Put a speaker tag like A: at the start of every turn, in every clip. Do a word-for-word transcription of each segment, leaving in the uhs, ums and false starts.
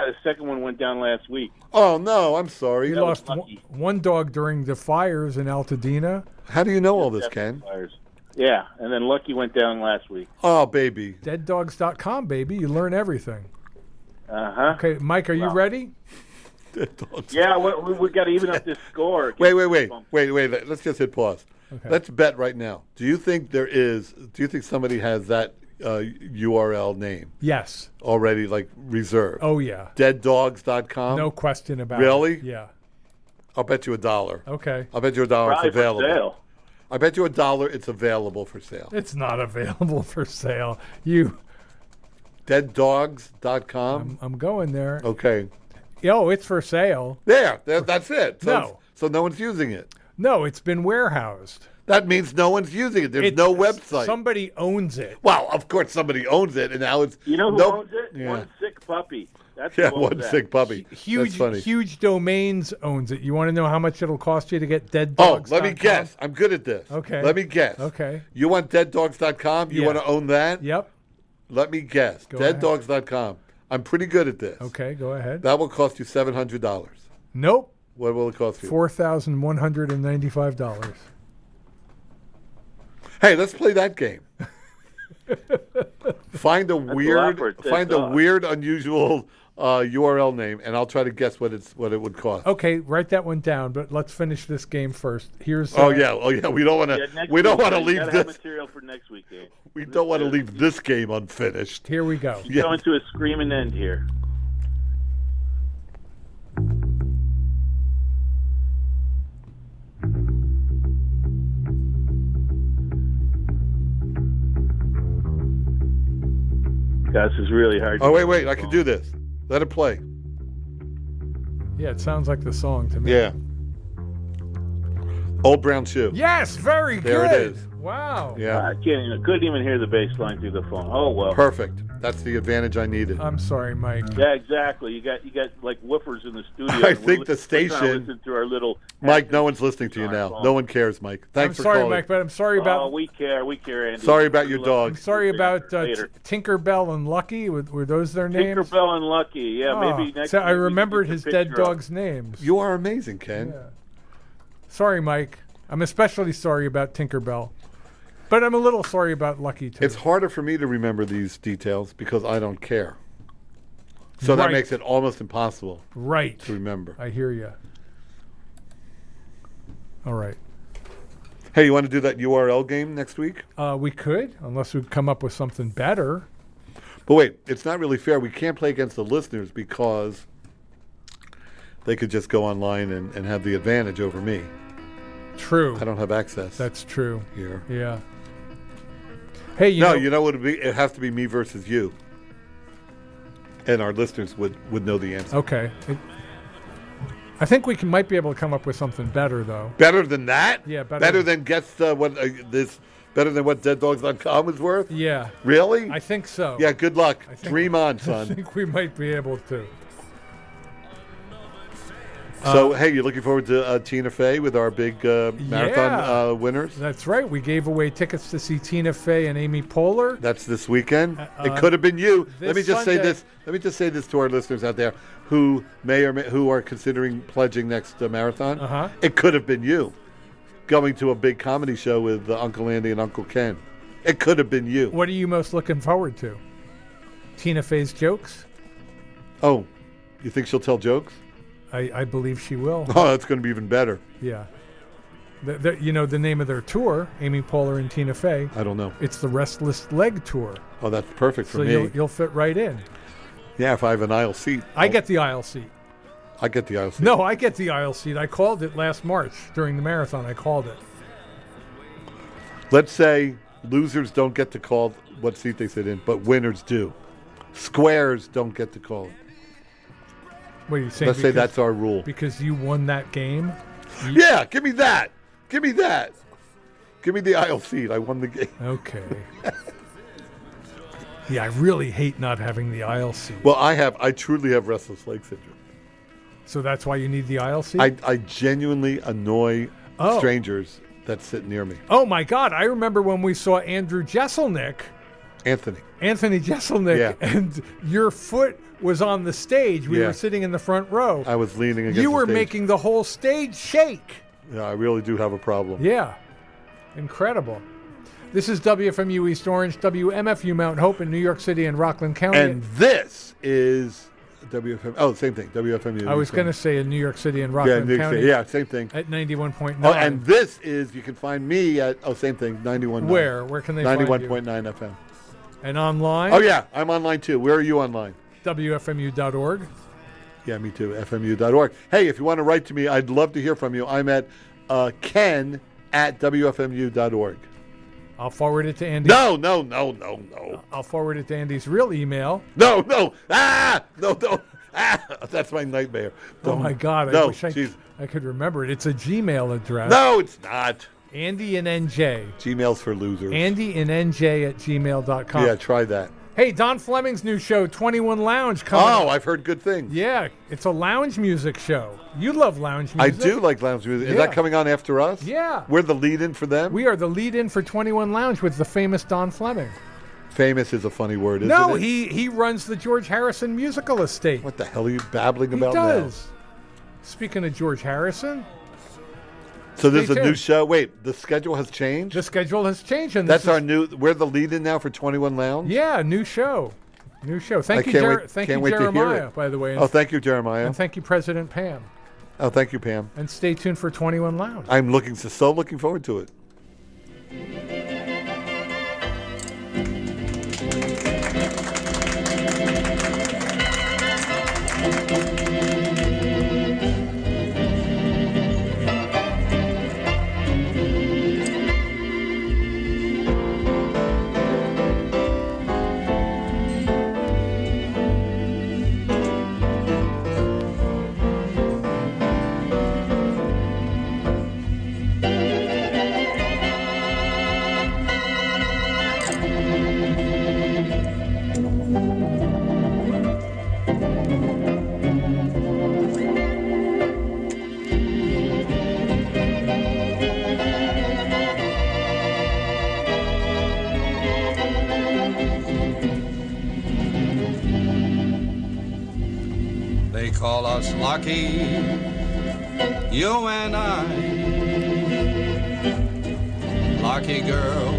A: the second one went down last week.
B: Oh, no, I'm sorry.
C: You
A: That was
C: lost one,
A: lucky.
C: one dog during the fires in Altadena.
B: How do you know all this, Ken?
A: Fires. Yeah, and then Lucky went down last week.
B: Oh, baby.
C: dead dogs dot com, baby. You learn everything.
A: Uh-huh.
C: Okay, Mike, are you
A: Well.
C: ready?
A: Yeah, we, we, we got to even up this score.
B: Wait, wait, wait, wait, wait. Let's just hit pause.
C: Okay.
B: Let's bet right now. Do you think there is? Do you think somebody has that uh, U R L name
C: Yes.
B: already, like reserved?
C: Oh, yeah.
B: dead dogs dot com.
C: No question about
B: Really?
C: it. Yeah.
B: I'll bet you a dollar.
C: Okay.
B: I'll bet you a dollar
A: Probably
B: it's
A: for
B: available.
A: sale.
B: I bet you a dollar it's available for sale.
C: It's not available for sale. You,
B: dead dogs dot com.
C: I'm, I'm going there.
B: Okay.
C: Yo, it's for sale.
B: There, there that's it. So,
C: No.
B: so no one's using it.
C: No, it's been warehoused.
B: That means no one's using it. There's
C: It-
B: no website.
C: Somebody owns it.
B: well, of course somebody owns it, and now it's
A: You know who
B: no-
A: owns it?
B: Yeah.
A: One sick puppy. That's
B: Yeah,
A: who owns
B: one
A: that.
B: sick puppy. That's
C: Huge,
B: funny.
C: huge domains owns it. You want to know how much it'll cost you to get dead
B: Oh,
C: dogs?
B: let me guess. I'm good at this.
C: Okay.
B: Let me guess.
C: Okay.
B: You want dead dogs dot com? You
C: Yeah.
B: want to own that?
C: Yep.
B: Let me guess.
C: Go
B: dead dogs dot com. I'm pretty good at this.
C: Okay, go ahead.
B: That will cost you seven hundred dollars.
C: Nope.
B: What will it cost you?
C: four thousand one hundred ninety-five dollars.
B: Hey, let's play that game. Find a
A: a lot
B: weird,
A: for a dead
B: find a
A: dog.
B: weird, unusual uh, U R L name, and I'll try to guess what it's what it would cost.
C: Okay, write that one down, but let's finish this game first. Here's
B: Oh
C: uh,
B: yeah, oh yeah. We don't want
A: Yeah,
B: to.
A: next
B: we don't
A: week,
B: want to
A: you
B: leave
A: gotta have
B: this.
A: material for next week, Dave.
B: We don't want to leave this game unfinished.
C: Here we go.
B: Yeah.
A: Going to a screaming end here. God, this is really hard.
B: Oh wait, wait. I can do this. Let it play.
C: Yeah, it sounds like the song to me.
B: Yeah. Old Brown Shoe.
C: Yes, very
B: There it
C: good.
B: is.
C: Wow.
B: Yeah.
A: I can't even, couldn't even hear the bass line through the phone. Oh well.
B: Perfect. That's the advantage I needed.
C: I'm sorry, Mike.
A: Yeah, exactly. You got you got like woofers in the studio.
B: I
A: and
B: think
A: we're
B: the
A: li- we're trying to
B: station-
A: listen to our little.
B: Mike, no one's listening to you
A: on our
B: now.
A: phone.
B: No one cares, Mike. Thanks
C: I'm
B: for
C: sorry,
B: calling.
C: Mike, but I'm sorry
A: Oh,
C: about
A: we care. We care, Andy.
B: Sorry about your
A: We
B: dog.
C: I'm sorry about uh,
A: Later.
C: T- Tinkerbell and Lucky. Were, were those their names?
A: Tinkerbell and Lucky. Yeah,
C: Oh,
A: maybe next.
C: so
A: week
C: I
A: we can
C: remembered
A: get
C: his
A: the
C: dead
A: picture up.
C: dogs' names.
B: You are amazing, Ken.
C: Yeah. Sorry, Mike. I'm especially sorry about Tinkerbell. But I'm a little sorry about Lucky, too.
B: It's harder for me to remember these details because I don't care. So
C: Right.
B: that makes it almost impossible
C: right.
B: to remember.
C: I hear you. All right.
B: Hey, you want to do that U R L game next week?
C: Uh, we could, unless we come up with something better.
B: But wait, it's not really fair. We can't play against the listeners because they could just go online and, and have the advantage over me.
C: True.
B: I don't have access
C: That's true.
B: here.
C: Yeah. Hey, you
B: no,
C: know,
B: you know what it'd be? It has to be me versus you. And our listeners would, would know the answer.
C: okay. It, I think we can, might be able to come up with something better, though.
B: Better than that?
C: Yeah, better
B: Better
C: than-
B: than guess uh, what uh, this. Better than what dead dogs dot com is worth?
C: Yeah.
B: Really?
C: I think so.
B: yeah. Good luck.
C: I think-
B: Dream on,
C: I
B: son.
C: think we might be able to.
B: So, hey, you looking forward to uh, Tina Fey with our big uh, marathon
C: Yeah.
B: uh, winners?
C: That's right. We gave away tickets to see Tina Fey and Amy Poehler.
B: That's this weekend.
C: Uh,
B: it could have been you. Let
C: this
B: me just say
C: Sunday-
B: this. Let me just say this to our listeners out there who may or may, who are considering pledging next uh, marathon.
C: Uh-huh.
B: It could have been you going to a big comedy show with uh, Uncle Andy and Uncle Ken. It could have been you.
C: What are you most looking forward to? Tina Fey's jokes?
B: Oh, you think she'll tell jokes?
C: I, I believe she will.
B: Oh, that's going to be even better.
C: Yeah. The, the, you know the name of their tour, Amy Poehler and Tina Fey.
B: I don't know.
C: It's the Restless Leg Tour.
B: Oh, that's perfect for
C: So
B: me.
C: you'll, you'll fit right in.
B: Yeah, if I have an aisle seat,
C: I
B: I'll-
C: get the aisle seat.
B: I get the aisle seat.
C: No, I get the aisle seat. I called it last March during the marathon. I called it.
B: Let's say losers don't get to call what seat they sit in, but winners do. Squares don't get to call it.
C: What are you saying?
B: Let's say
C: because-
B: that's our rule.
C: because you won that game.
B: Yeah, give me that. Give me that. Give me the aisle seat. I won the game.
C: Okay. Yeah, I really hate not having the aisle seat.
B: Well, I have. I truly have restless leg syndrome.
C: So that's why you need the aisle seat?
B: I, I genuinely annoy
C: Oh.
B: strangers that sit near me.
C: Oh, my God. I remember when we saw Andrew Jeselnik,
B: Anthony.
C: Anthony Jeselnik,
B: Yeah.
C: and your foot was on the stage. We
B: Yeah.
C: were sitting in the front row.
B: I was leaning against
C: You
B: the
C: were
B: stage.
C: making the whole stage shake.
B: Yeah, I really do have a problem.
C: Yeah. Incredible. This is W F M U East Orange, W M F U Mount Hope in New York City and Rockland County.
B: And this is W F M. Oh, same thing. W F M U.
C: I was going to say in New York City and
B: Yeah,
C: Rockland
B: New York
C: County.
B: City. Yeah, same thing.
C: At ninety-one point
B: Oh,
C: nine.
B: and this is, you can find me at, oh, same thing, ninety-one point nine.
C: Where? Where can they find you?
B: ninety-one point nine F M.
C: And online?
B: Oh, yeah, I'm online too. Where are you online?
C: W F M U dot org.
B: Yeah, me too, F M U dot org. Hey, if you want to write to me, I'd love to hear from you. I'm at uh, ken at W F M U dot org.
C: I'll forward it to Andy.
B: No, no, no, no, no.
C: I'll forward it to Andy's real email.
B: No, no. Ah, no, no. Ah, that's my nightmare.
C: Oh, my God. I
B: no,
C: wish I,
B: geez.
C: I could remember it. It's a Gmail address.
B: No, it's not.
C: Andy and N J.
B: Gmail's for losers.
C: Andy and N J at gmail dot com.
B: Yeah, try that.
C: Hey, Don Fleming's new show, twenty-one Lounge, coming
B: Oh,
C: up.
B: I've heard good things.
C: Yeah, it's a lounge music show. You love lounge
B: I
C: music.
B: do like lounge music. Is
C: Yeah.
B: that coming on after us?
C: Yeah.
B: We're the lead-in for them?
C: We are the lead-in for twenty-one Lounge with the famous Don Fleming.
B: Famous is a funny word, isn't
C: No,
B: it?
C: he he runs the George Harrison musical estate.
B: What the hell are you babbling
C: He
B: about
C: does. Speaking of George Harrison,
B: now? So there's
C: Stay
B: a new
C: tuned.
B: show. Wait, the schedule has changed?
C: the schedule has changed. And this
B: That's
C: is-
B: our new... We're the lead-in now for twenty-one Lounge?
C: Yeah, new show. New show. Thank
B: I
C: you,
B: can't
C: Jer-
B: wait-
C: thank
B: can't
C: you
B: wait to hear
C: Jeremiah,
B: it.
C: by the way. And,
B: Oh, thank you, Jeremiah.
C: and thank you, President Pam.
B: Oh, thank you, Pam.
C: And stay tuned for twenty-one Lounge.
B: I'm looking so, so looking forward to it.
D: They call us lucky, you and I. Lucky girl,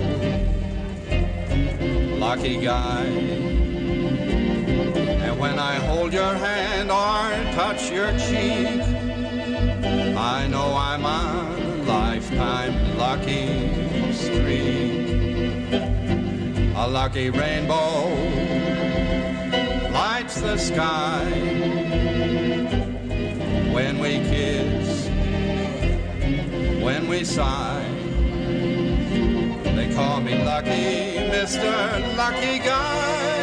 D: lucky guy. And when I hold your hand or touch your cheek, I know I'm on a lifetime lucky streak. A lucky rainbow lights the sky when we kiss, when we sigh. They call me lucky, Mister Lucky Guy.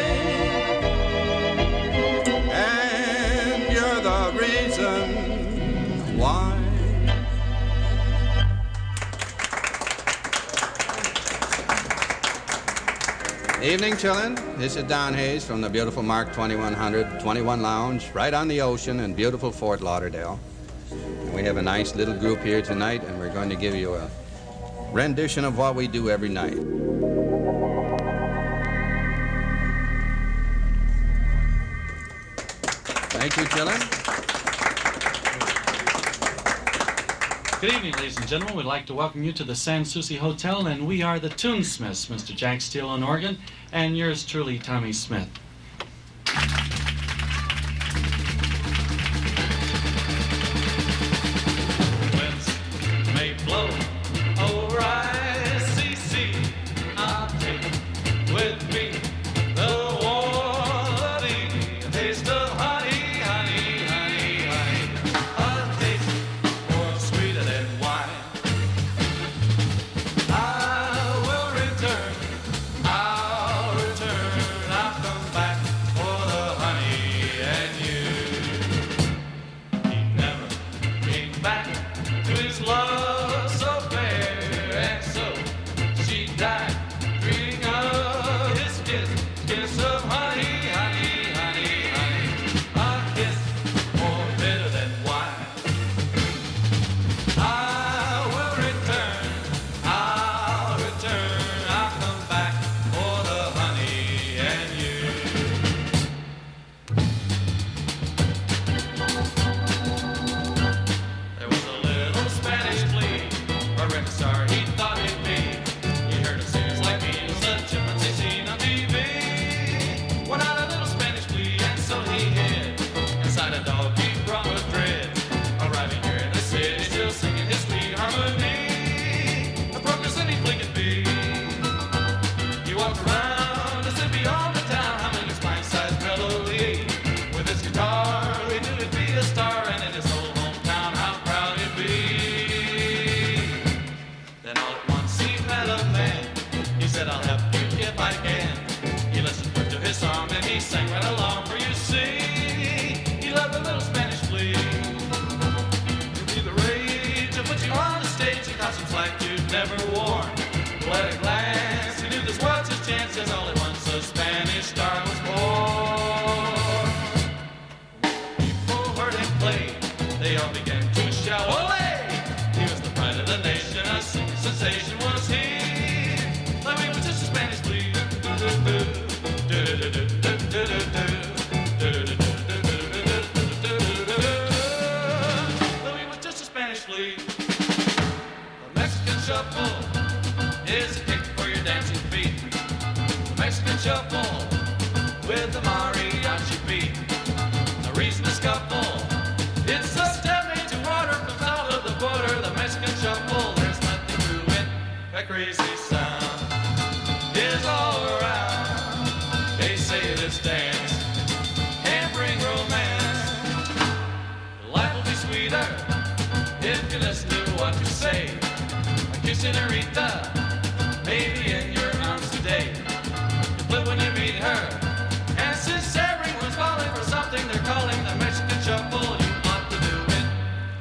D: And you're the reason why. Evening, chillin'. This is Don Hayes from the beautiful Mark twenty-one hundred, twenty-one Lounge, right on the ocean in beautiful Fort Lauderdale. And we have a nice little group here tonight, and we're going to give you a rendition of what we do every night. Thank you, chillin'.
E: Good evening, ladies and gentlemen. We'd like to welcome you to the San Souci Hotel, and we are the Toonsmiths, Mister Jack Steele on organ, and yours truly, Tommy Smith. Winds may blow over I C C. I'll take with me the warm a taste of honey, honey, honey, honey. A taste more sweeter than wine. I will return, I'll return, I'll come back. never worn. But at a glance, he knew this was his chance, and all at once a Spanish star was born. People heard him play, they all began to shout, "Olé!" He was the pride of the nation, a sensation was he. Like we was just a Spanish flea. Louis was just a Spanish flea. The Mexican shuffle is a kick for your dancing feet. The Mexican shuffle with the mariachi beat. No reason to scuffle. It's a step into water from south of the border. The Mexican shuffle, there's nothing to it. That crazy sound is all around. They say this dance can bring romance. Life will be sweeter if you just knew what to say. A kiss in Aretha, maybe in your arms today. You flip when you meet her, and since everyone's falling for something, they're calling the Mexican shuffle. You ought to do it.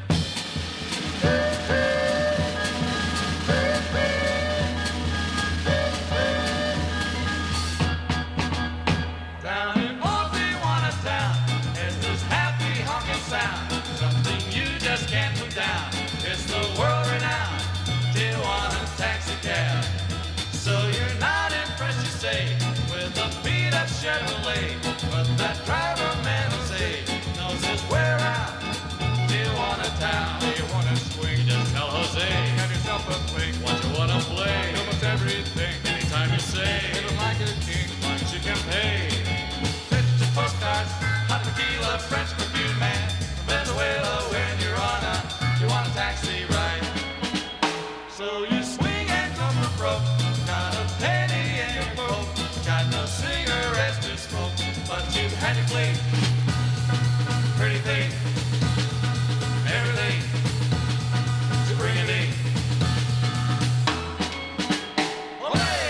E: Down in old Tijuana town, there's this happy honking sound. Something you just can't put down. It's the world-renowned Tijuana taxi cab. So you're not impressed, you say, with a beat-up Chevrolet. But that driver, man, will say, knows his way around Tijuana town. You wanna swing, just tell Jose. Have yourself a fling, what you wanna play. Almost everything, anytime you say. It'll like a king, much you can pay. Picture postcards, hot tequila, French perfume, man. From Venezuela, when you're on a, you want a taxi ride. So you swing and go for broke. Got a penny in your poke. Got no cigarettes to smoke, but you had to clean. Pretty thing, everything to bring it in. Olé!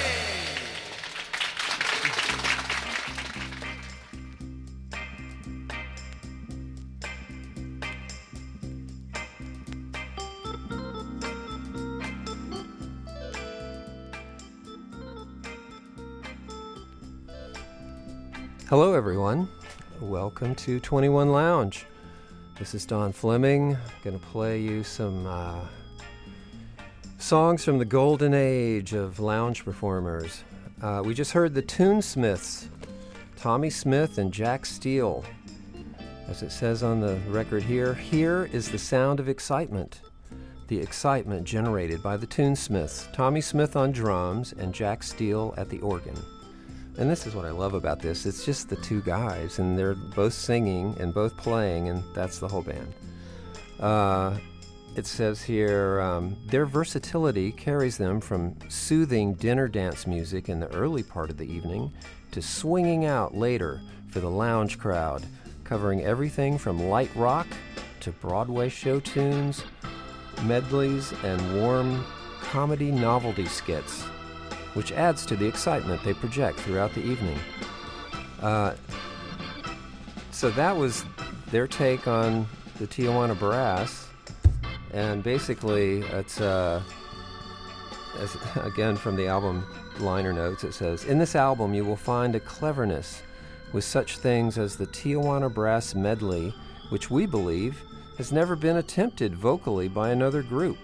F: Hello, everyone. Welcome to twenty-one Lounge. This is Don Fleming. Going to play you some uh, songs from the golden age of lounge performers. Uh, we just heard the Toonsmiths, Tommy Smith and Jack Steele. As it says on the record here, here is the sound of excitement. The excitement generated by the Toonsmiths, Tommy Smith on drums and Jack Steele at the organ. And this is what I love about this. It's just the two guys, and they're both singing and both playing, and that's the whole band. Uh, it says here, um, their versatility carries them from soothing dinner dance music in the early part of the evening to swinging out later for the lounge crowd, covering everything from light rock to Broadway show tunes, medleys, and warm comedy novelty skits, which adds to the excitement they project throughout the evening. Uh, so that was their take on the Tijuana Brass, and basically it's, uh, as, again from the album liner notes, it says, in this album you will find a cleverness with such things as the Tijuana Brass medley, which we believe has never been attempted vocally by another group.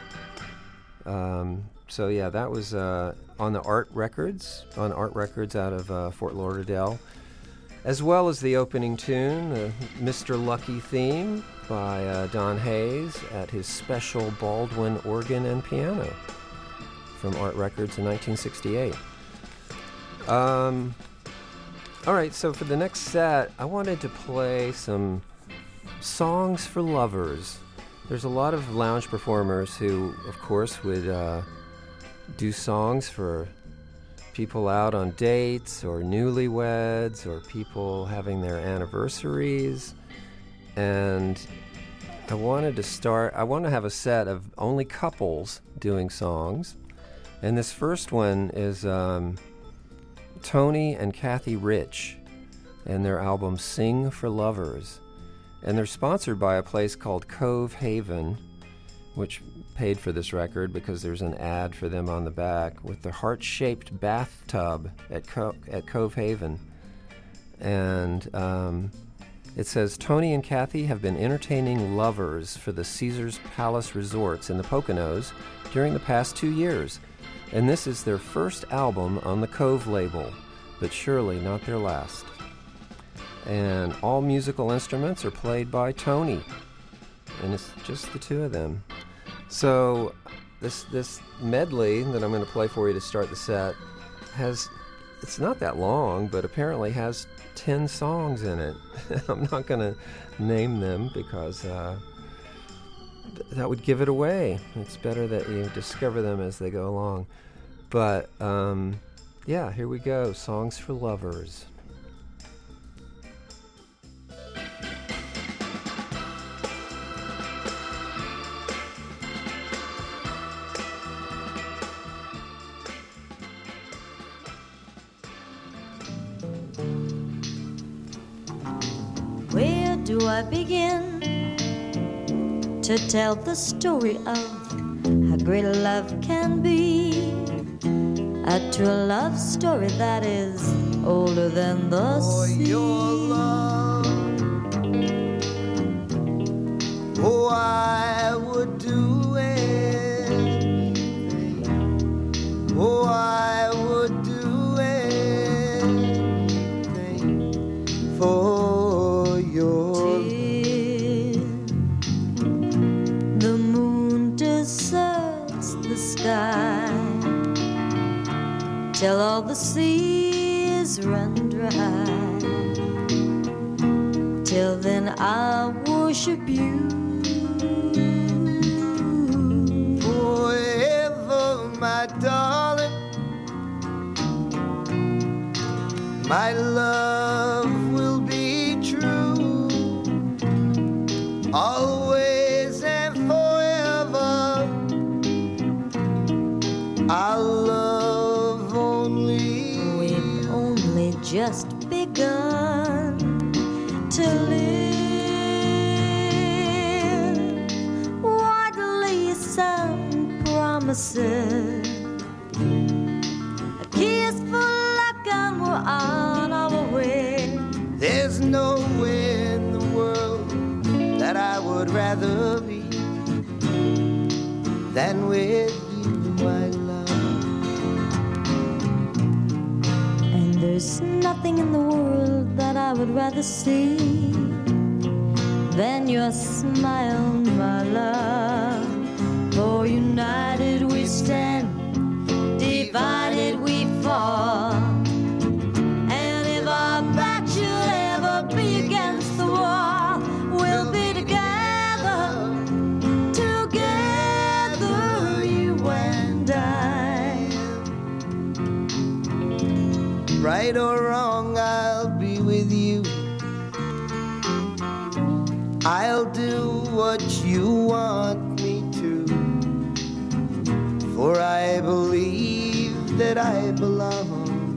F: Um, so yeah, that was uh, on the Art Records, on Art Records out of uh, Fort Lauderdale, as well as the opening tune, the Mister Lucky theme by uh, Don Hayes at his special Baldwin organ and piano from Art Records in nineteen sixty-eight. Um, all right, so for the next set, I wanted to play some songs for lovers. There's a lot of lounge performers who, of course, would uh, do songs for people out on dates or newlyweds or people having their anniversaries. And I wanted to start, I want to have a set of only couples doing songs. And this first one is um, Tony and Kathy Rich and their album Sing for Lovers. And they're sponsored by a place called Cove Haven which paid for this record because there's an ad for them on the back with the heart-shaped bathtub at Co- at Cove Haven. And um, it says, Tony and Kathy have been entertaining lovers for the Caesars Palace Resorts in the Poconos during the past two years. And this is their first album on the Cove label, but surely not their last. And all musical instruments are played by Tony. And it's just the two of them. So this this medley that I'm going to play for you to start the set has, it's not that long, but apparently has ten songs in it. I'm not going to name them because uh, th- that would give it away. It's better that you discover them as they go along. But um, yeah, here we go. Songs for Lovers.
G: Where do I begin to tell the story of how great a love can be? A true love story that is older than the
H: For
G: sea.
H: your love, oh, I would do anything. Oh, I would do anything for your
G: Till the moon deserts the sky, till all the seas run dry. Till then I'll worship you
H: forever, my darling. My love will be true, always and forever. I'll love only
G: We've only just begun to live. What lease and promises, a kiss for luck and we're on our way.
H: There's nowhere in the world that I would rather be than with you, my love.
G: And there's nothing in the world that I would rather see than your smile, my love. For united we stand, divided we fall. And if our back should ever be against the wall, we'll be together, together, you and I.
H: Right or wrong, I'll be with you. I'll do what you want me to, for I believe that I belong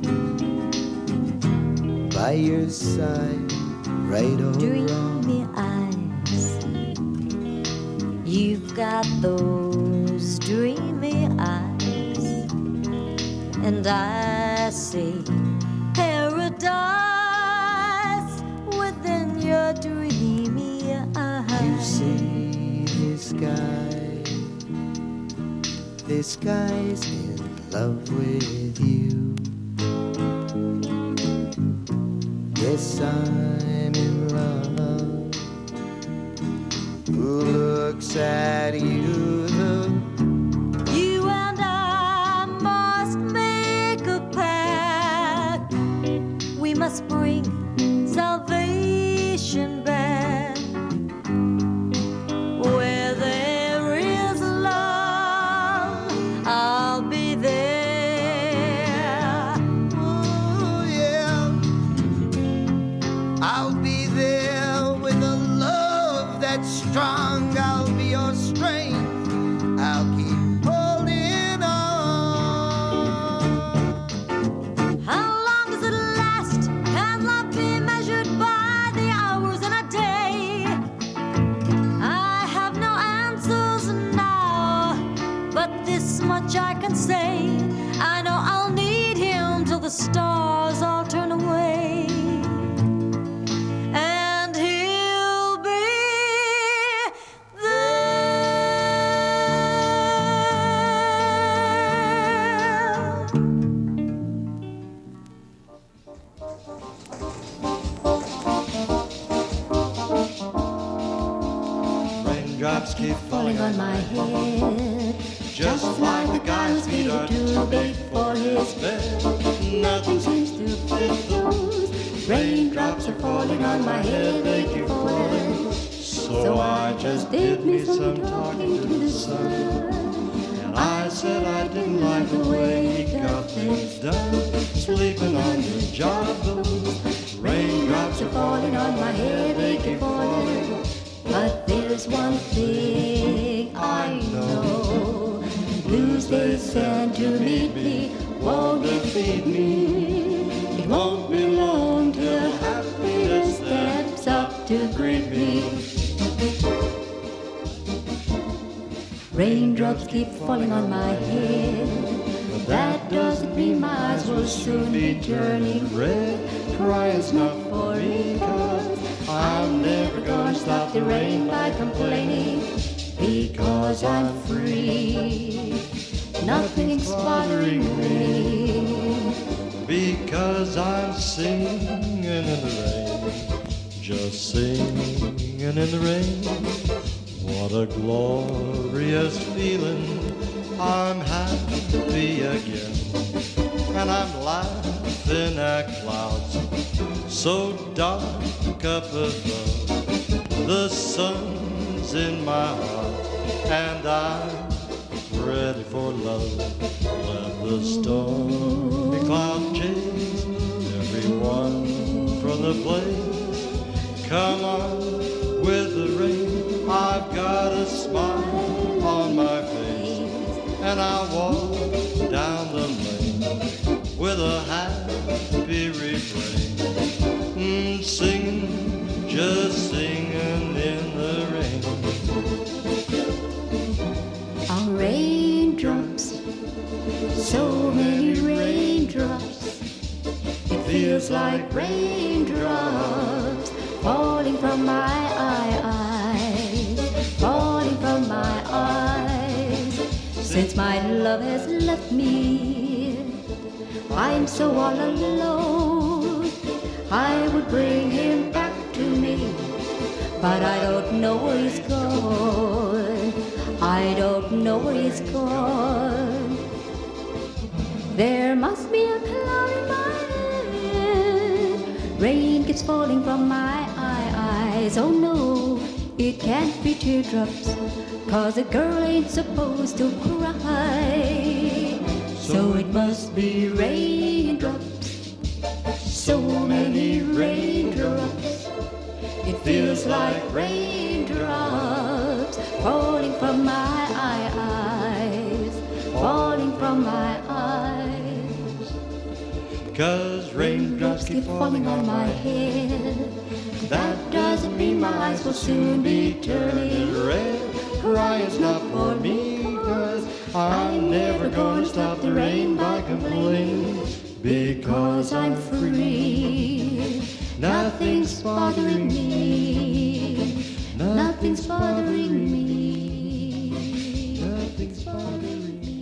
H: by your side, right or wrong.
G: Dreamy eyes, you've got those dreamy eyes, and I see paradise within your dreamy eyes.
H: You see this guy, this guy's in love with you. Yes, I'm in love. Who looks at you? The
G: You and I must make a pact. We must bring salvation back. Where there is love, I'll be there.
H: oh yeah, I'll be there with a love that's strong. I'll be your strength. I'll keep holding on.
G: How long does it last? Can love be measured by the hours in a day? I have no answers now. Raindrops keep falling on my head, just like the guy's feet are too big for his bed. Nothing seems to fit those. Raindrops are falling on my head, they keep falling. So I just did me some talking to the sun, and I said I didn't like the way he got things done, sleeping on the job blues. Raindrops are falling on my head, they keep falling. But there's one thing I know, blues they send to meet me won't defeat me. It won't be long till happiness steps up to greet me. Raindrops keep falling on my head, but that doesn't mean my eyes will soon be turning red. Crying's not for me, 'cause I'm never gonna stop the rain by complaining, because I'm free. Nothing's bothering me, because I'm singing in the rain, just singing in the rain. What a glorious feeling, I'm happy again, and I'm laughing at clouds so dark up above. The sun's in my heart, and I'm ready for love. Let the stormy cloud chase everyone from the place. Come on with the rain, I've got a smile on my face, and I walk down the lane with a happy refrain, mm, singing, just singing in the rain. Our raindrops, so many raindrops, it feels like raindrops falling from my eyes, falling from my eyes. Since my love has left me, I'm so all alone. I would bring him back to me, but I don't know where he's gone. I don't know where he's gone. There must be a cloud in my head. Rain keeps falling from my eyes. Oh no, it can't be teardrops, 'cause a girl ain't supposed to cry. So it must be raindrops, so many raindrops. It feels like raindrops falling from my eyes, falling from my eyes. 'Cause raindrops keep falling on my head, that doesn't mean my eyes will soon be turning red. Crying's not for me, 'cause I'm never gonna stop the rain by complaining, because I'm free. Nothing's bothering me, nothing's bothering me, nothing's bothering me.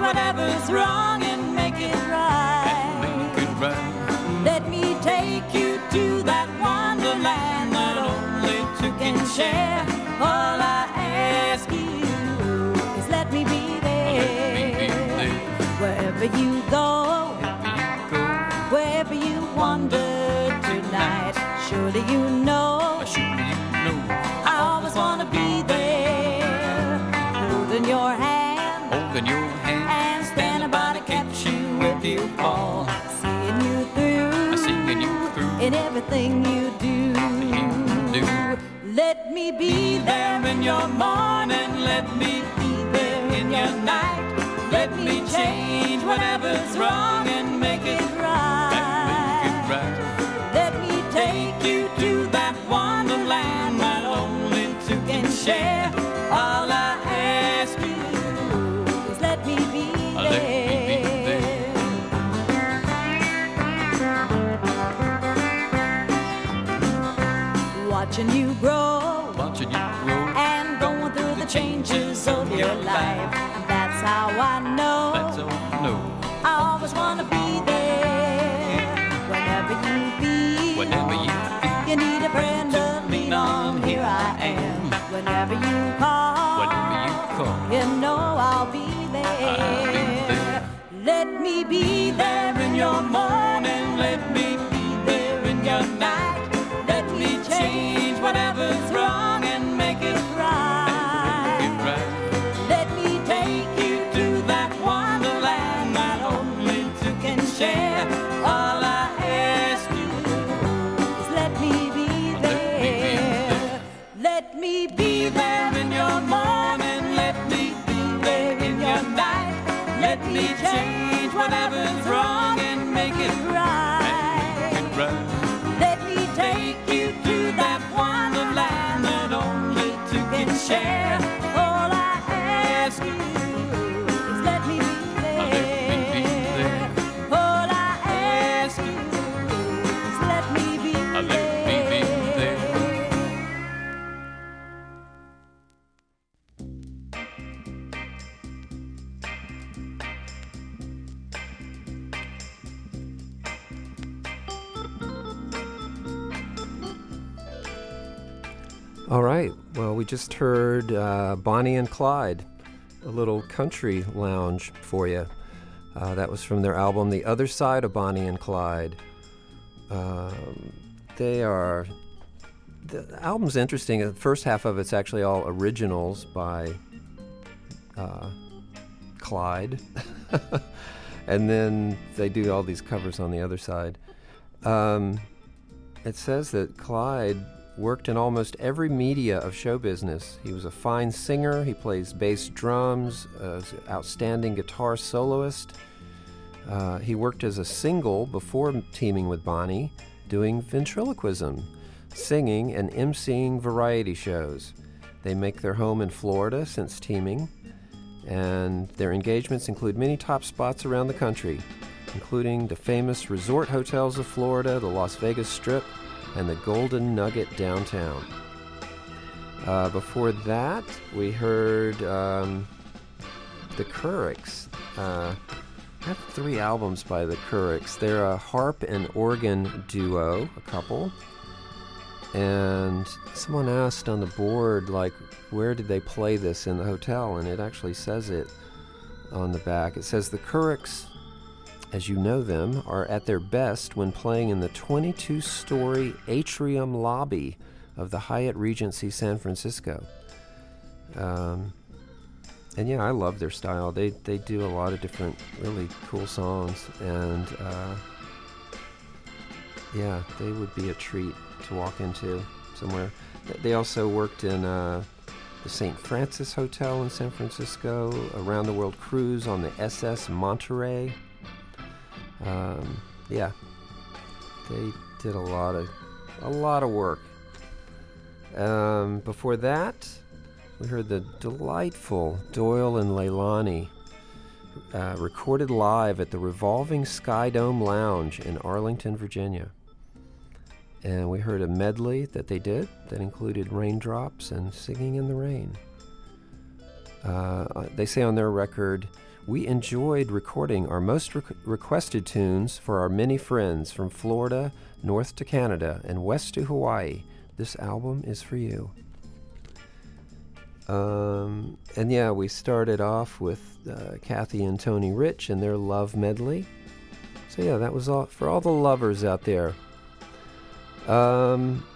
G: whatever's wrong and make it right.
E: Make it right.
G: Let me take you to that wonderland that only two can share. All I ask you is let me be there.
E: Let me be there.
G: Wherever you go,
E: Go.
G: wherever you wander tonight, surely you know
E: Surely you know.
G: I always want to be there, holding your hand
E: Holding your hand.
G: and standing by to catch you if you fall, seeing you through
E: Seeing you through.
G: in everything you do.
E: You do.
G: Let me be there in your morning, let me be there in your night. Let me change whatever's wrong and make it right.
E: Make it right.
G: Let me take you to that wonderland that only two can share. All I ask you is let me be
E: Let me be
G: there. Watching you grow
E: Watching you grow.
G: and going through the changes of your life. That's how I know
E: That's all I know.
G: I always want to be there. Whenever you feel
E: Whenever you feel
G: you need a friend to lean on, here I am. Whenever you call,
E: Whenever you call.
G: you know I'll be there.
E: I'll be there.
G: Let me be there in your morning. Let me be there in your night. Let me change whatever's wrong and make it right.
E: Make it right.
G: Let me take you to that wonderland that only two can share. All I ask you is let me be there. Let me be there in your morning. Let me be there in your night. Let me change whatever's wrong and make it right.
E: Make it right.
G: Let me take you to that wonderland that only two can share. All I ask you is let me be there.
E: Let me be there.
G: All I ask you is let me be
E: Let me be there.
F: All right. Well, we just heard uh, Bonnie and Clyde, a little country lounge for you. Uh, that was from their album, The Other Side of Bonnie and Clyde. Um, they are... The album's interesting. The first half of it's actually all originals by uh, Clyde. And then they do all these covers on the other side. Um, it says that Clyde worked in almost every media of show business. He was a fine singer. He plays bass drums, uh, outstanding guitar soloist. Uh, he worked as a single before teaming with Bonnie, doing ventriloquism, singing, and emceeing variety shows. They make their home in Florida since teaming, and their engagements include many top spots around the country, including the famous resort hotels of Florida, the Las Vegas Strip, and the Golden Nugget downtown. Uh, before that, we heard um, the Curricks. Uh, I have three albums by the Curricks. They're a harp and organ duo, a couple. And someone asked on the board, like, where did they play this in the hotel? And it actually says it on the back. It says the Curricks, as you know them, are at their best when playing in the twenty-two story atrium lobby of the Hyatt Regency San Francisco. Um, and yeah, I love their style. They they do a lot of different really cool songs, and uh, yeah, they would be a treat to walk into somewhere. They also worked in uh, the Saint Francis Hotel in San Francisco, a round the world cruise on the S S Monterey. Um, yeah, they did a lot of a lot of work. Um, before that, we heard the delightful Doyle and Leilani, uh, recorded live at the Revolving Sky Dome Lounge in Arlington, Virginia. And we heard a medley that they did that included Raindrops and Singing in the Rain. Uh, they say on their record, We enjoyed recording our most re- requested tunes for our many friends from Florida, north to Canada, and west to Hawaii. This album is for you. Um, and yeah, we started off with uh, Kathy and Tony Rich and their Love Medley. So yeah, that was all for all the lovers out there. Um,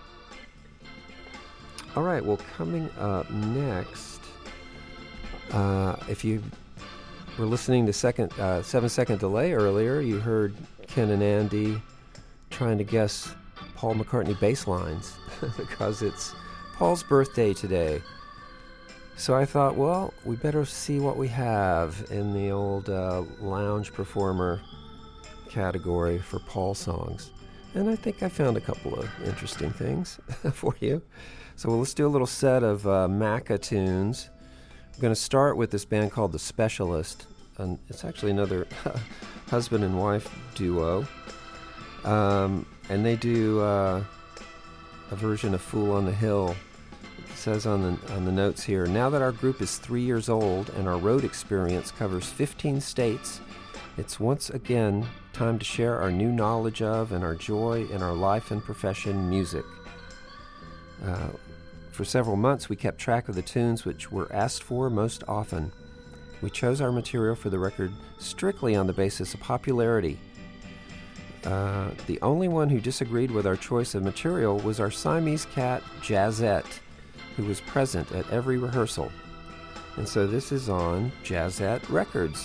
F: all right, well, coming up next, uh, if you were listening to second uh, seven second delay earlier, you heard Ken and Andy trying to guess Paul McCartney bass lines because it's Paul's birthday today. So I thought, well, we better see what we have in the old uh, lounge performer category for Paul songs. And I think I found a couple of interesting things for you. So well, let's do a little set of uh, Macca tunes. I'm going to start with this band called The Specialist. And it's actually another husband and wife duo. Um, and they do uh, a version of Fool on the Hill. It says on the on the notes here, now that our group is three years old and our road experience covers fifteen states, it's once again time to share our new knowledge of and our joy in our life and profession, music. Uh, for several months, we kept track of the tunes which were asked for most often. We chose our material for the record strictly on the basis of popularity. Uh, the only one who disagreed with our choice of material was our Siamese cat, Jazzette, who was present at every rehearsal. And so this is on Jazzette Records.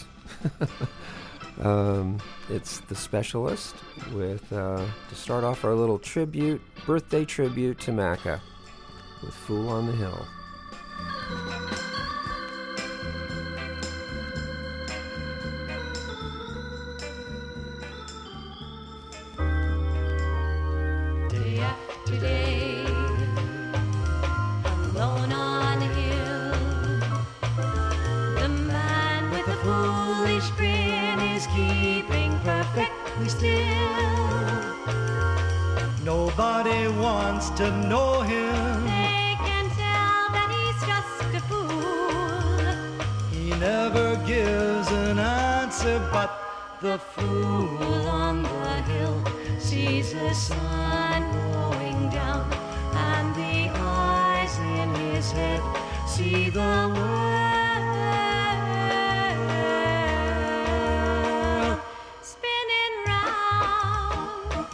F: um, it's The Specialist with, uh, to start off our little tribute, birthday tribute to Macca with Fool on the Hill.
G: Day after day, alone on a hill, the man with the foolish grin is keeping perfectly still.
I: Nobody wants to know him.
G: They can tell that he's just a fool.
I: He never gives an answer, but the
G: Fool on the hill sees the sun going down, and the eyes in his head see the world spinning round.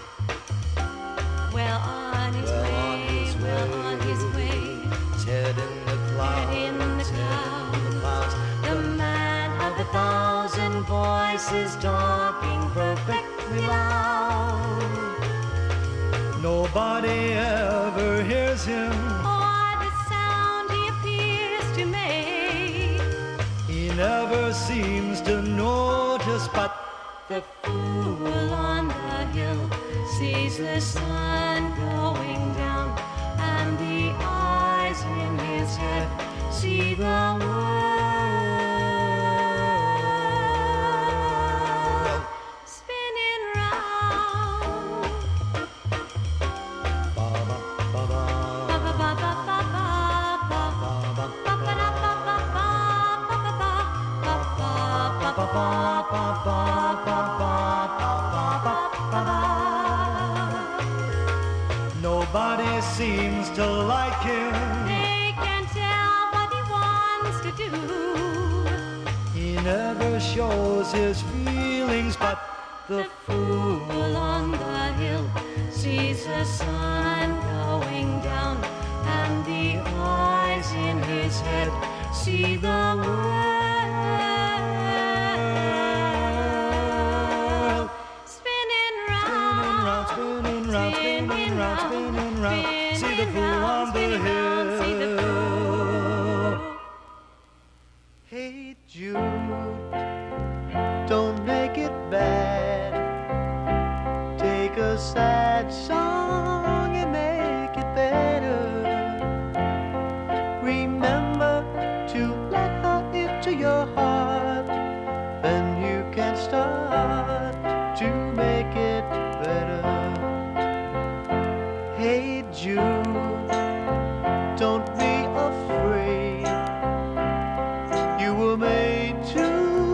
G: Well on his
I: Well
G: way,
I: on his
G: well
I: way.
G: on his way,
I: head in the clouds,
G: head in the
I: head in the
G: clouds.
I: clouds.
G: The man of a thousand voices talking perfectly loud.
I: Nobody ever hears him.
G: Or the sound he appears to make.
I: He never seems to notice, but
G: The fool on the hill sees the sun going down, and the eyes in his head see the world spinning round.
I: ba ba ba ba
G: Ba ba ba ba ba ba ba.
I: ba
G: Ba ba da ba ba ba ba ba ba. Ba ba ba ba ba ba ba ba ba ba ba.
I: Nobody seems to like him.
G: They can tell what he wants to do.
I: He never shows his feelings, but the
G: The fool on the hill sees the sun going down, and the eyes in his head see the world spinning round,
I: spinning round, spinning round, spinning round. See the fool on the
G: spinning round, see the
I: hill.
G: fool.
H: Hey Jude, don't make it bad. Take a sad song and make it better. Remember to let her into your heart, then you can start to make it better. Hey Jude, don't be afraid. You were made to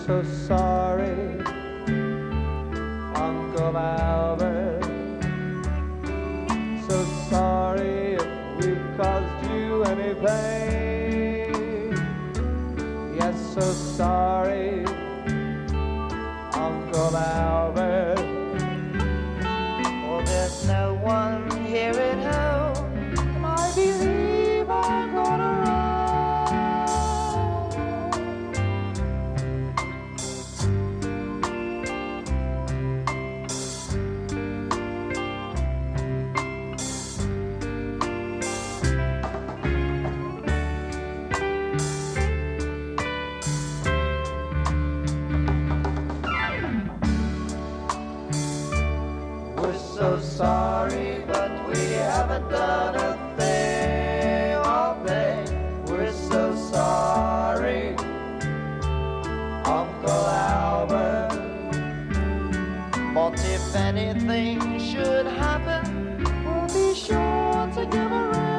J: so sorry, Uncle Albert. So sorry if we've caused you any pain. Yes, so sorry, Uncle Albert. Oh, there's no one here at home, and I believe I'm gonna run. So sorry, but we haven't done a thing all day. We're so sorry, Uncle Albert. But if anything should happen, we'll be sure to give a ring.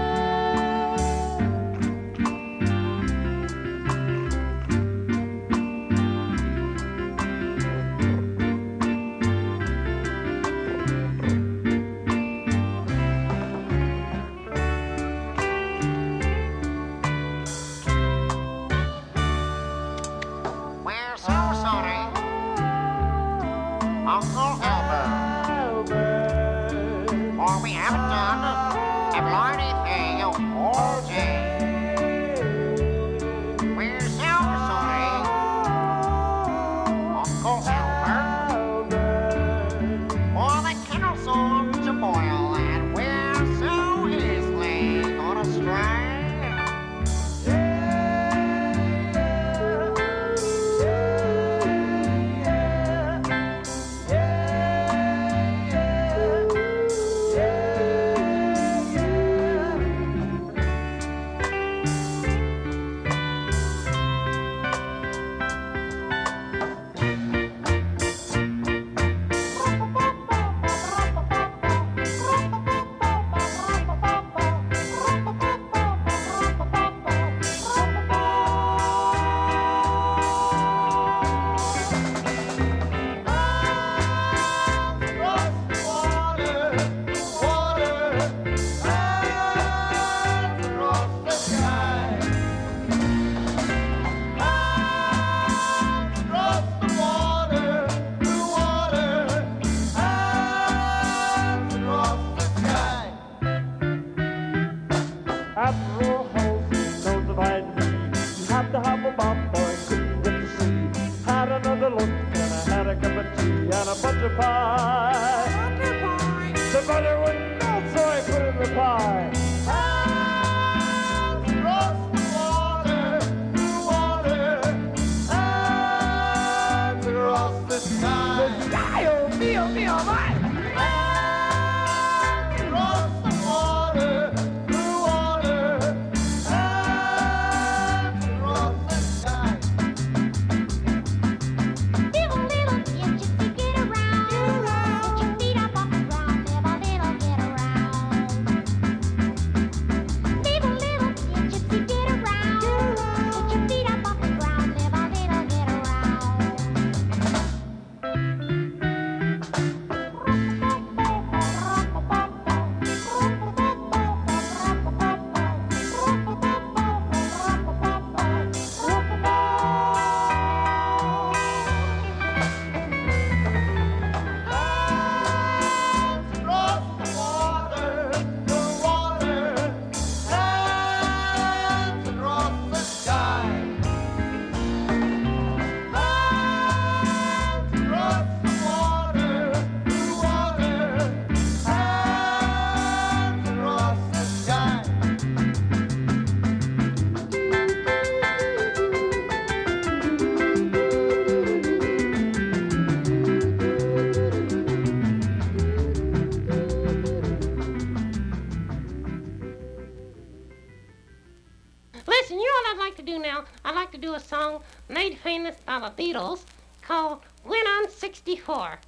K: Beatles called Win on sixty-four.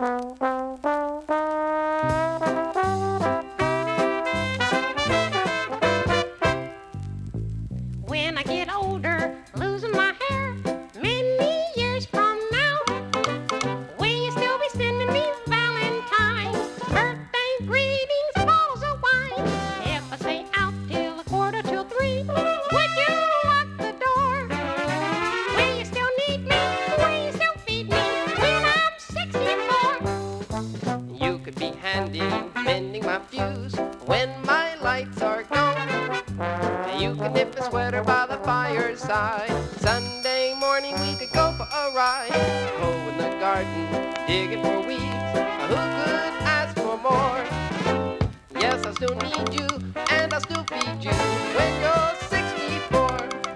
K: When I get older, losing my hair, many years
L: a fuse when my lights are gone. You can dip a sweater by the fireside. Sunday morning we could go for a ride. Go in the garden, digging for weeds. Who could ask for more? Yes, I still need you, and I still feed you when you're sixty-four.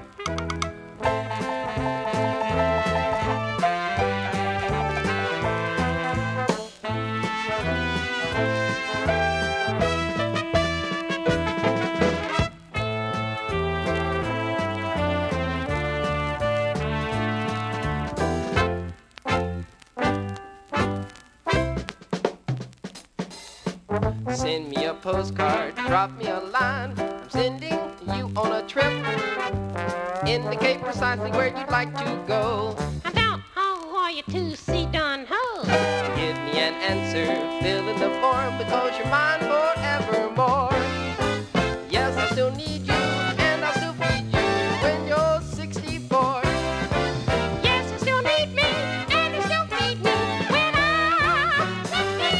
L: Send me a postcard, drop me a line. I'm sending you on a trip. Indicate precisely where you'd like to go.
K: About how are you to see Don Ho?
L: Give me an answer, fill in the form, because you're mine forevermore. Yes, I still need you, and I still feed you when you're sixty-four.
K: Yes, you still need me, and you still feed me when I'm sixty-four.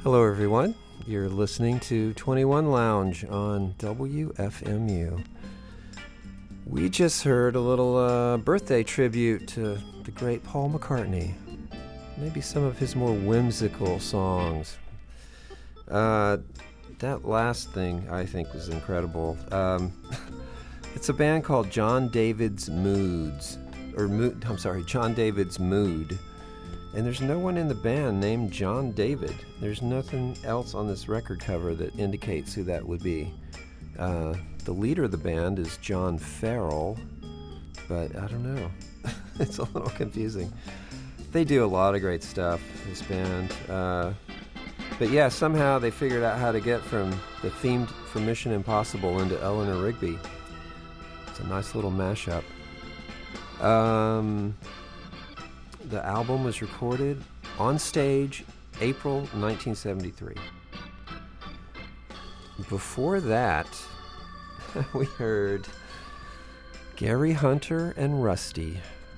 F: Hello, everyone. You're listening to twenty-one Lounge on W F M U. We just heard a little uh, birthday tribute to the great Paul McCartney. Maybe some of his more whimsical songs. Uh, that last thing, I think, was incredible. Um, it's a band called John David's Moods. Or, Mood, I'm sorry, John David's Mood. And there's no one in the band named John David. There's nothing else on this record cover that indicates who that would be. Uh, the leader of the band is John Farrell, but I don't know. It's a little confusing. They do a lot of great stuff, this band. Uh, but yeah, somehow they figured out how to get from the theme for Mission Impossible into Eleanor Rigby. It's a nice little mashup. Um... The album was recorded on stage April nineteen seventy-three. Before that, we heard Gary Hunter and Rusty.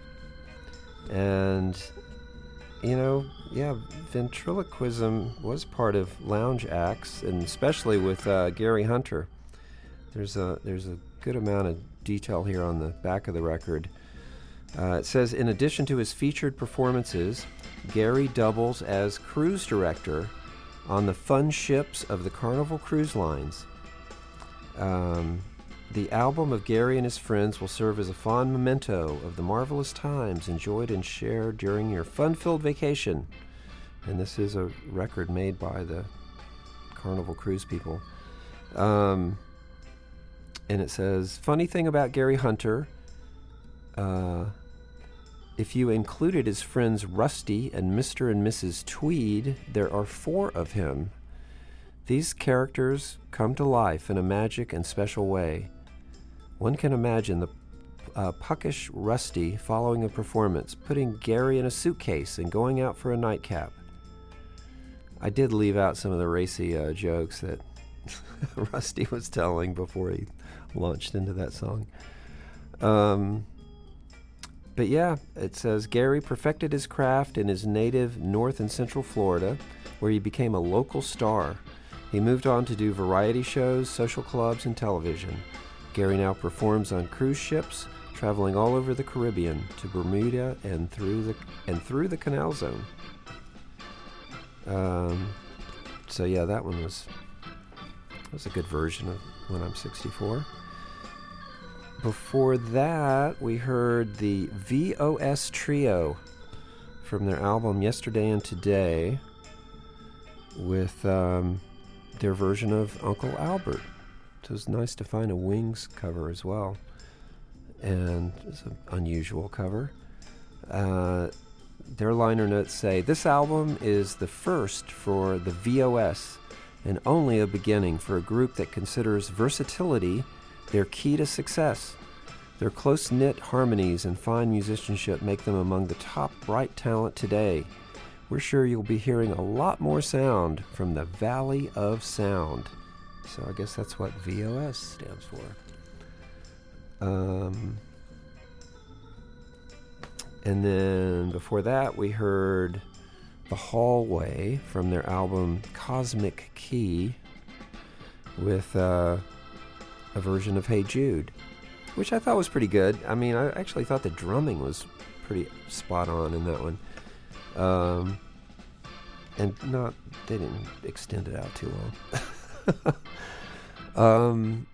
F: And, you know, yeah, ventriloquism was part of lounge acts, and especially with uh, Gary Hunter. There's a, there's a good amount of detail here on the back of the record. Uh, it says, in addition to his featured performances, Gary doubles as cruise director on the fun ships of the Carnival Cruise Lines. Um, the album of Gary and his friends will serve as a fond memento of the marvelous times enjoyed and shared during your fun-filled vacation. And this is a record made by the Carnival Cruise people. Um, and it says, funny thing about Gary Hunter... Uh, If you included his friends Rusty and Mister and Missus Tweed, there are four of him. These characters come to life in a magic and special way. One can imagine the uh, puckish Rusty following a performance, putting Gary in a suitcase and going out for a nightcap. I did leave out some of the racy uh, jokes that Rusty was telling before he launched into that song. Um... But yeah, it says Gary perfected his craft in his native North and Central Florida, where he became a local star. He moved on to do variety shows, social clubs, and television. Gary now performs on cruise ships, traveling all over the Caribbean to Bermuda and through the and through the Canal Zone. Um, so yeah, that one was was a good version of When I'm sixty-four. Before that, we heard the V O S Trio from their album Yesterday and Today with um, their version of Uncle Albert. So it was nice to find a Wings cover as well. And it's an unusual cover. Uh, their liner notes say, this album is the first for the V O S and only a beginning for a group that considers versatility their key to success. Their close-knit harmonies and fine musicianship make them among the top bright talent today. We're sure you'll be hearing a lot more sound from the Valley of Sound. So I guess that's what V O S stands for. Um, and then before that, we heard The Hallway from their album Cosmic Key with... Uh, a version of Hey Jude, which I thought was pretty good. I mean, I actually thought the drumming was pretty spot on in that one. Um, and not, they didn't extend it out too long. um,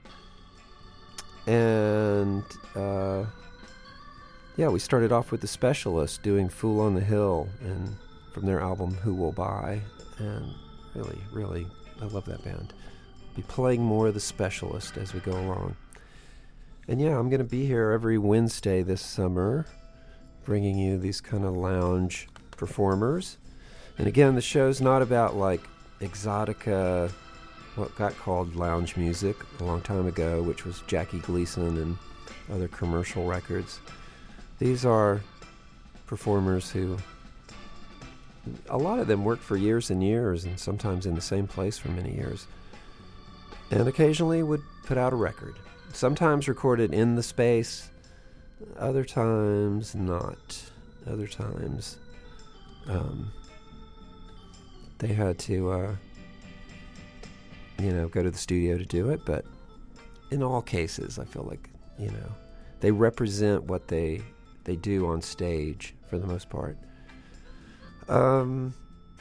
F: and, uh, yeah, we started off with The Specialists doing Fool on the Hill and from their album Who Will Buy. And really, really, I love that band. Be playing more of The Specialist as we go along. And yeah, I'm going to be here every Wednesday this summer, bringing you these kind of lounge performers. And again, the show's not about like exotica, what got called lounge music a long time ago, which was Jackie Gleason and other commercial records. These are performers who, a lot of them worked for years and years, and sometimes in the same place for many years. And occasionally would put out a record. Sometimes recorded in the space, other times not. Other times um, they had to, uh, you know, go to the studio to do it. But in all cases, I feel like, you know, they represent what they they do on stage for the most part. Um,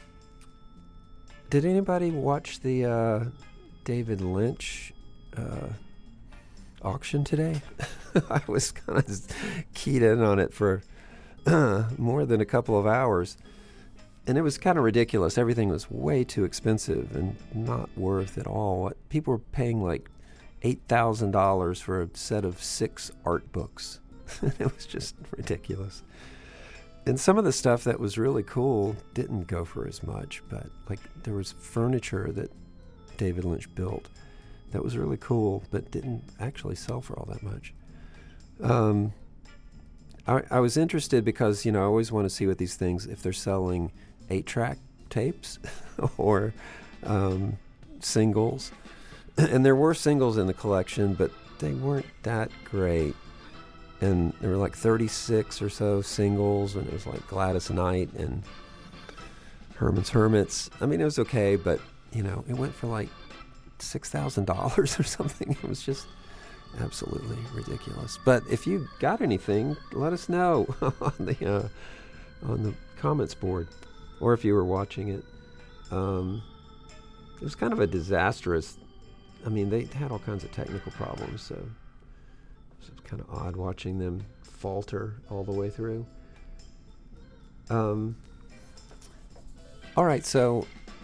F: did anybody watch the uh, David Lynch uh, auction today? I was kind of keyed in on it for uh, more than a couple of hours. And it was kind of ridiculous. Everything was way too expensive and not worth at all. People were paying like eight thousand dollars for a set of six art books. It was just ridiculous. And some of the stuff that was really cool didn't go for as much, but like there was furniture that David Lynch built that was really cool, but didn't actually sell for all that much. Um, I, I was interested because, you know, I always want to see what these things, if they're selling eight-track tapes or um, singles. And there were singles in the collection, but they weren't that great. And there were like thirty-six or so singles, and it was like Gladys Knight and Herman's Hermits. I mean, it was okay, but, you know, it went for like six thousand dollars or something. It was just absolutely ridiculous. But if you got anything, let us know on the uh, on the comments board, or if you were watching it. Um, it was kind of a disastrous. I mean, they had all kinds of technical problems, so it was kind of odd watching them falter all the way through. Um, all right, so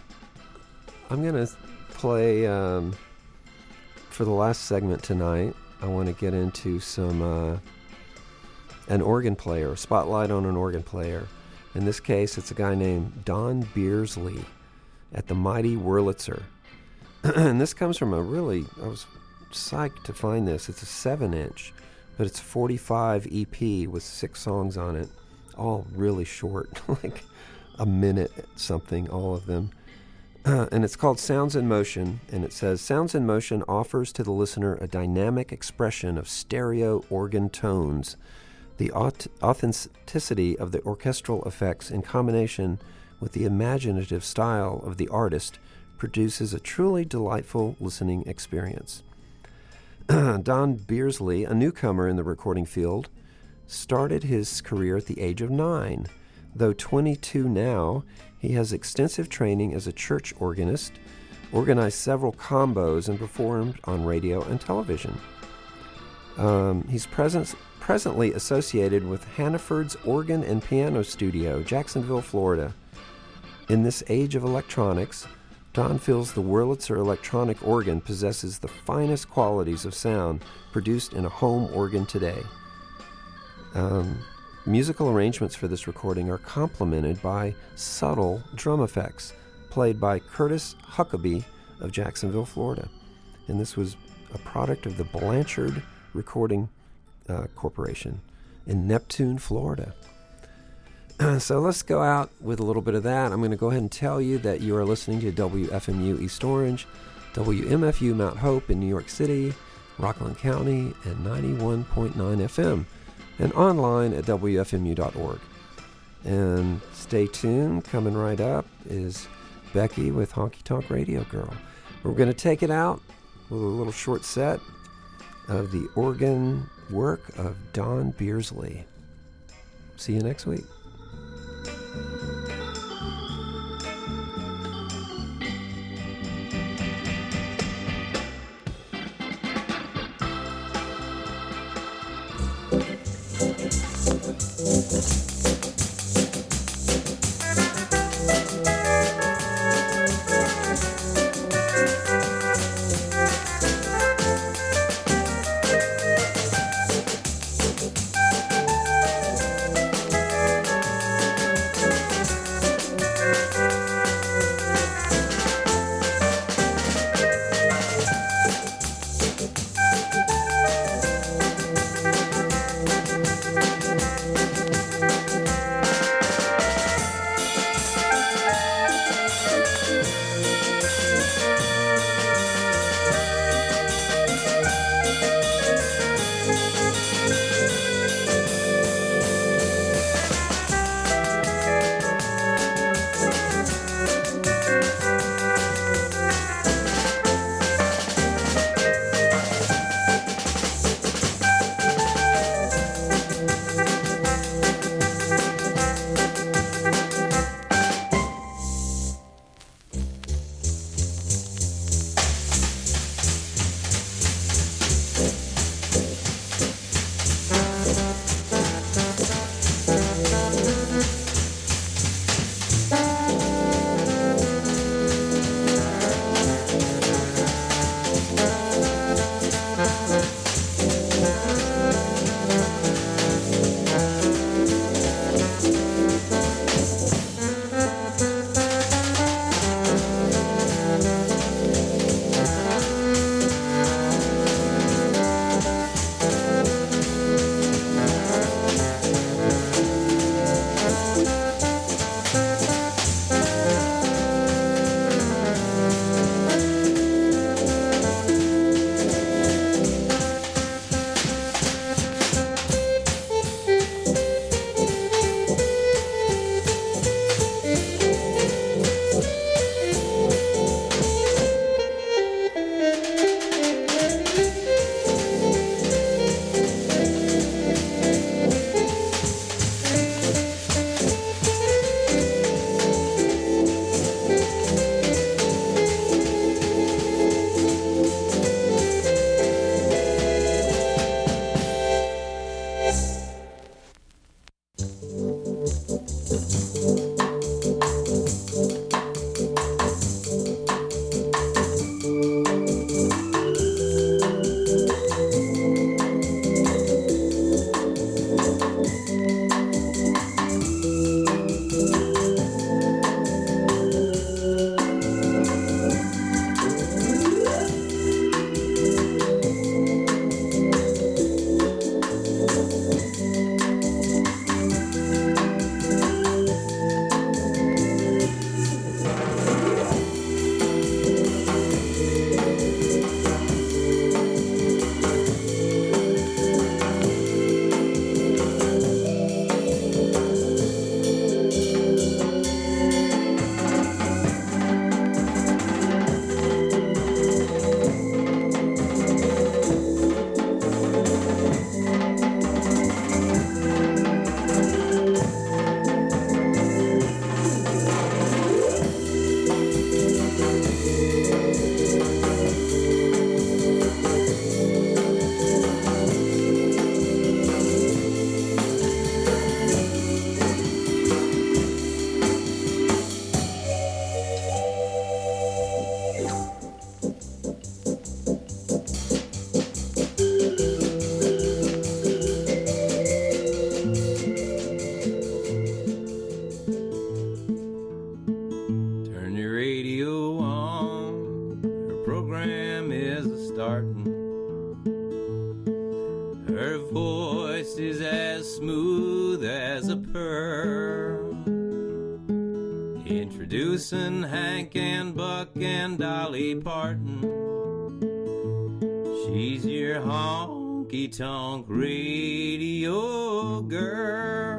F: I'm gonna play um, for the last segment tonight. I want to get into some uh, an organ player, a spotlight on an organ player. In this case, it's a guy named Don Beersley at the Mighty Wurlitzer. And this comes from a really, I was psyched to find this. It's a seven inch, but it's forty-five E P with six songs on it, all really short, like a minute something, all of them. Uh, and it's called Sounds in Motion, and it says, Sounds in Motion offers to the listener a dynamic expression of stereo organ tones. The aut- authenticity of the orchestral effects in combination with the imaginative style of the artist produces a truly delightful listening experience. Don Beersley, a newcomer in the recording field, started his career at the age of nine. Though twenty-two now, he has extensive training as a church organist, organized several combos, and performed on radio and television. Um, he's present, presently associated with Hannaford's Organ and Piano Studio, Jacksonville, Florida. In this age of electronics, Don feels the Wurlitzer electronic organ possesses the finest qualities of sound produced in a home organ today. Um, musical arrangements for this recording are complemented by subtle drum effects played by Curtis Huckabee of Jacksonville, Florida. And this was a product of the Blanchard Recording uh, Corporation in Neptune, Florida. So let's go out with a little bit of that. I'm going to go ahead and tell you that you are listening to W F M U East Orange, W M F U Mount Hope in New York City, Rockland County, and ninety-one point nine F M, and online at W F M U dot org. And stay tuned. Coming right up is Becky with Honky Tonk Radio Girl. We're going to take it out with a little short set of the organ work of Don Beersley. See you next week.
M: Her voice is as smooth as a pearl. Introducing Hank and Buck and Dolly Parton. She's your honky-tonk radio girl.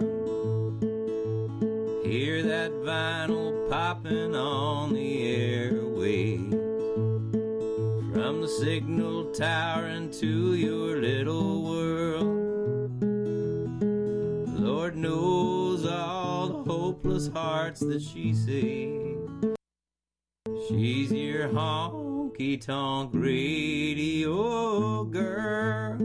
M: Hear that vinyl popping on the airwaves. From the signal tower into your little world. Lord knows all the hopeless hearts that she saved. She's your honky-tonk radio girl.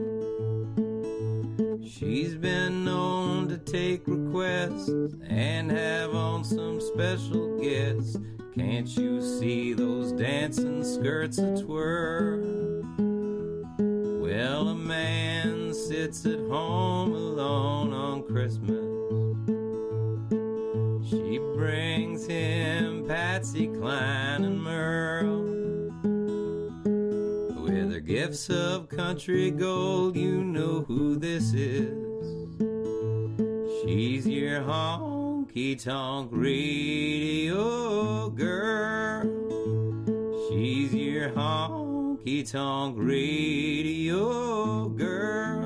M: She's been known to take requests and have on some special guests. Can't you see those dancing skirts a twirl? Well, a man sits at home alone on Christmas. She brings him Patsy Cline and Merle. With her gifts of country gold, you know who this is. She's your honky-tonk radio girl. She's your honky-tonk radio girl.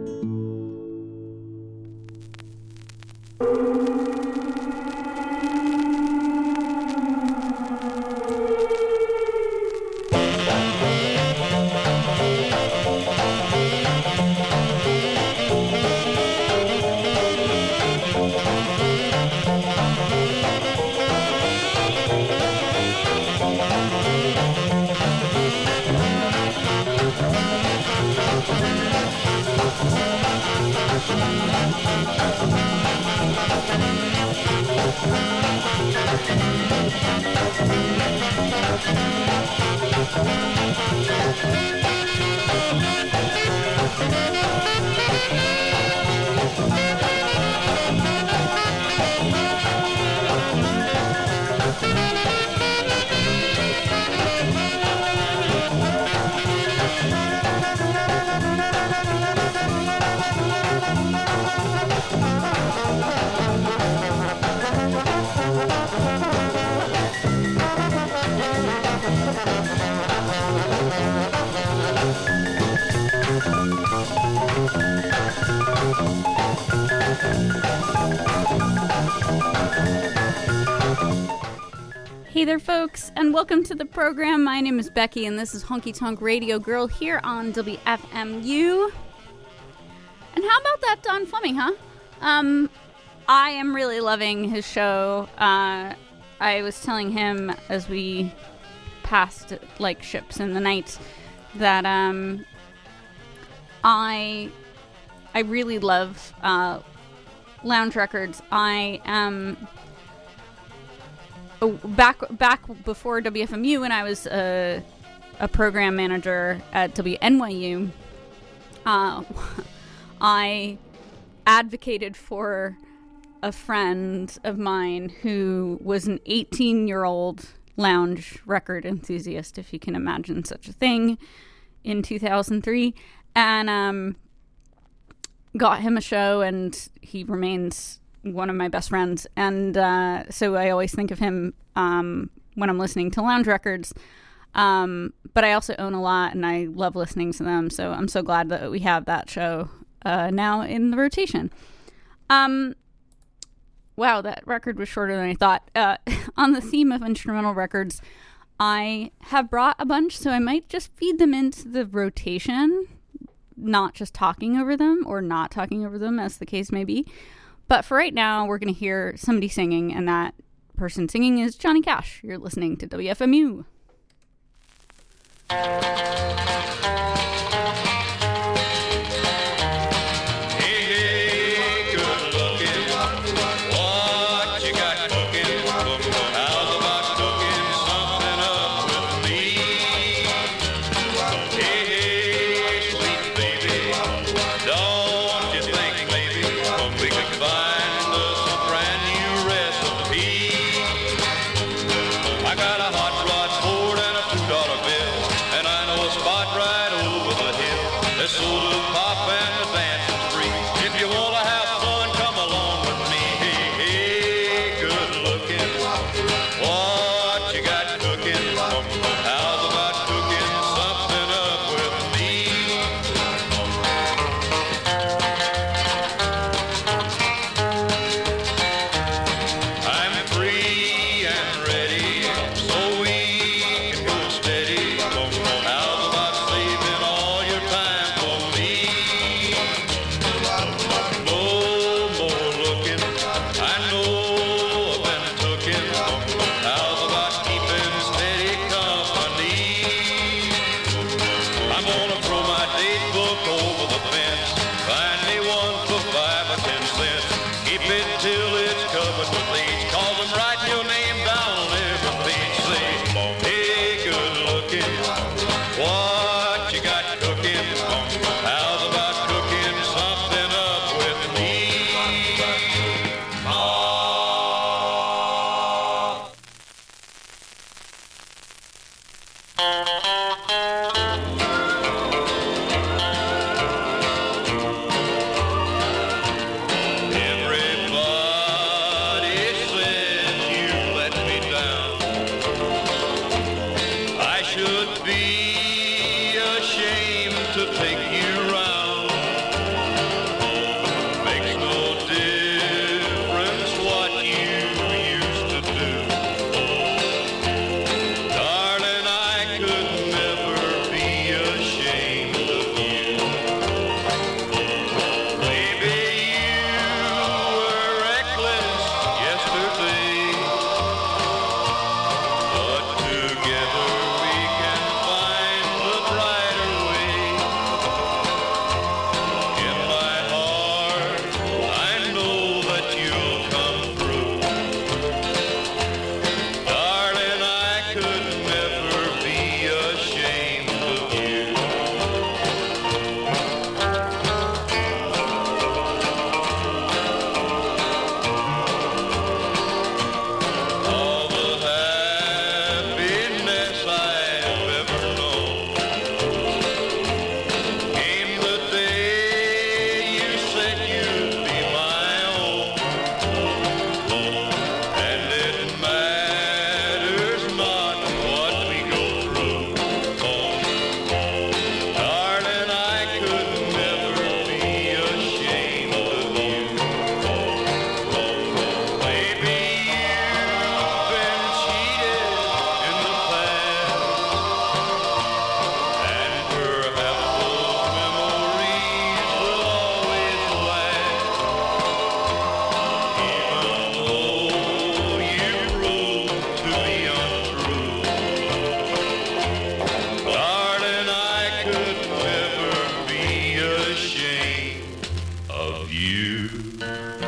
N: Hey there, folks, and welcome to the program. My name is Becky, and this is Honky Tonk Radio Girl here on W F M U. And how about that Don Fleming, huh? Um, I am really loving his show. Uh, I was telling him as we passed like ships in the night that um, I I really love uh, lounge records. I am. Oh, back back before W F M U, when I was a, a program manager at W N Y U, uh, I advocated for a friend of mine who was an eighteen-year-old lounge record enthusiast, if you can imagine such a thing, in two thousand three, and um, got him a show, and he remains one of my best friends, and uh, so I always think of him um, when I'm listening to lounge records. Um, but I also own a lot, and I love listening to them, so I'm so glad that we have that show uh, now in the rotation. Um, wow, that record was shorter than I thought. Uh, on the theme of instrumental records, I have brought a bunch, so I might just feed them into the rotation, not just talking over them, or not talking over them, as the case may be. But for right now, we're going to hear somebody singing, and that person singing is Johnny Cash. You're listening to W F M U.
O: I got a hot rod Ford and a two dollar bill, and I know a spot ashamed of you.